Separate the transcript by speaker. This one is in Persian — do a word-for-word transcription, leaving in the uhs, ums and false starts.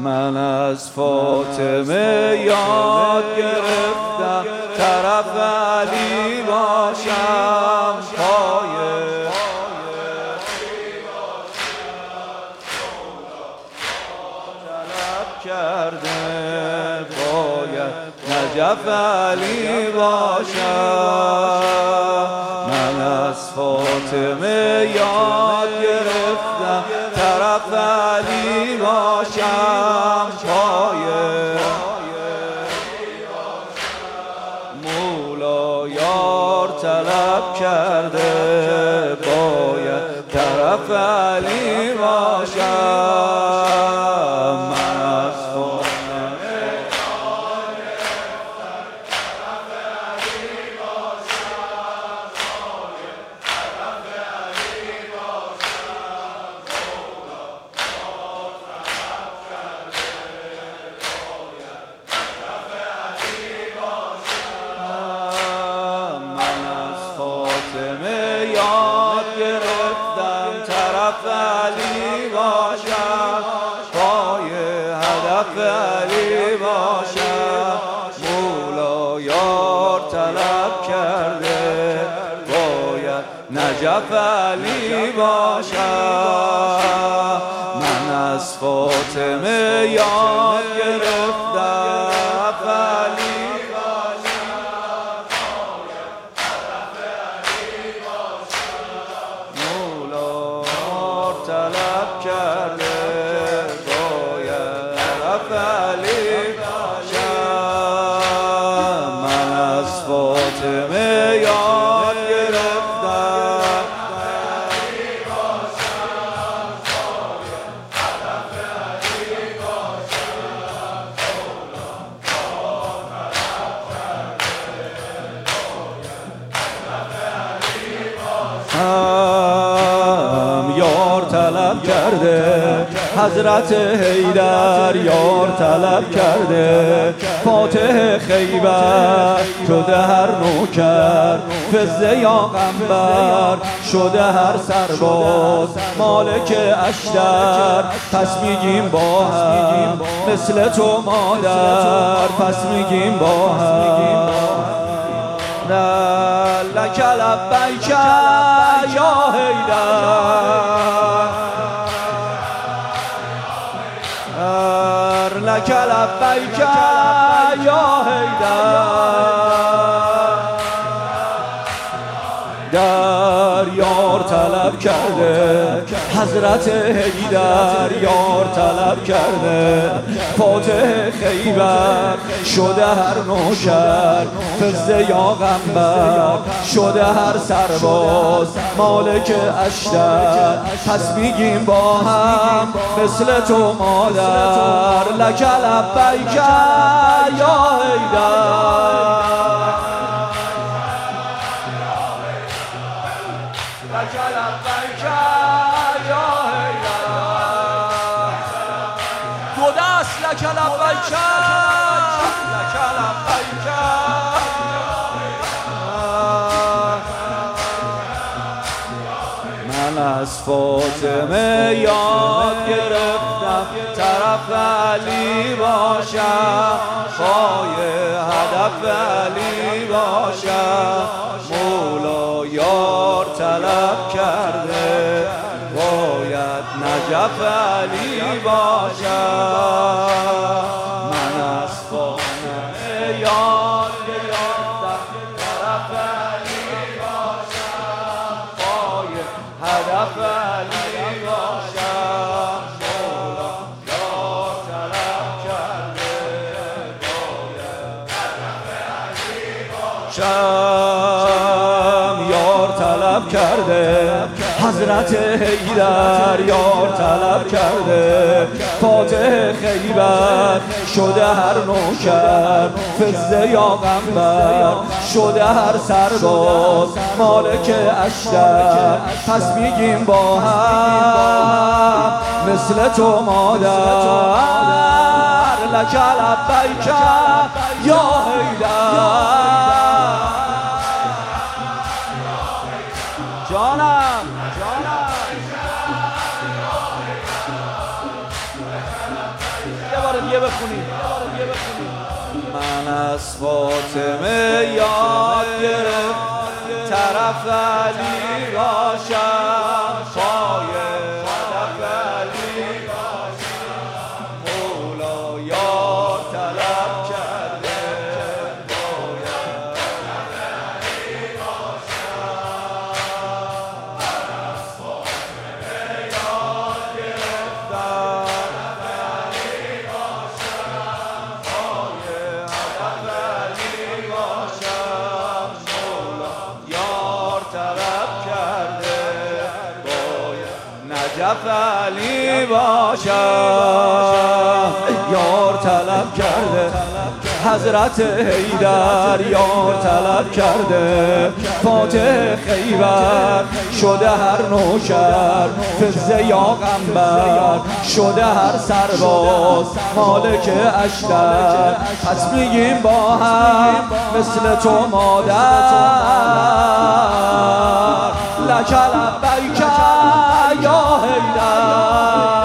Speaker 1: من از فاطمه یاد گرفتم طرف علی باشم، پای طلب کرده باید نجف علی باشم. من از فاطمه یاد گرفتم طرف علی باشم، پای مولا یار طلب کرده باید طرف علی باشم. من از فاطمه یاد گرفتم طرف علی باشم، باید طرف علی باشم. مولا یار طلب کرده باید طرف علی باشم. من از فاطمه یاد گرفتم طرف علی باشم، پای هدف علی باشم. مولا یار طلب کرده باید نجف علی باشم. من از فاطمه یاد گرفتم علی طلب کرده باید طرف علی باشم. من از فاطمه یاد گرفتم علی باشم، باید طرف علی باشم. مولا یار طلب کرده حضرت حیدر، یار طلب کرده فاتح خیبر. شده هر نوکر فزه یا غنبر، شده هر سرباز مالک اشتر. پس میگیم با هم مثل تو مادر، پس میگیم با هم لک لبیک یا حیدر، لک لبیک یا حیدر. در یار طلب کرده حضرت حیدر، یار طلب کرده فاتح خیبر. شده هر نوکر فزه یا غنبر، شده هر سرباز مالک اشتر. پس میگیم با هم مثل تو مادر، لک لبیک یا حیدر، لک لبیک یا حیدر. دو دست لک لبیک، لک لبیک. من از فاطمه یاد گرفتم طرف علی باشم، پای هدف علی باشم. مولا یار طلب کرده باید نجف علی باشم. من از فاطمه یاد گرفتم طرف علی باشم، پای هدف علی باشم. مولا یار طلب کرده باید هدف علی باشم. یار طلب کرده حضرت حیدر، یار طلب کرده فاتح خیبر. شده هر نوکر فزه یا غنبر، شده هر سرباز مالک اشتر. پس میگیم با هم مثل تو مادر، لک لبیک یا حیدر. جانم جانم بار دیگه بخونیم. من از فاطمه یاد گرفت طرف علی باشم، پای هدف علی باشم. مولا یار طلب کرده باید طرف علی باشم. من از فاطمه یاد گرفتم طرف علی باشم، پای هدف علی باشم. مولا یار طلب کرده باید نجف علی باشم. یار طلب کرده حضرت حیدر، یار طلب کرده فاتح خیبر. شده هر نوکر فزه یا غنبر، شده هر سرباز مالک اشتر. پس میگیم با هم مثل تو مادر، لک لبیک یا حیدر.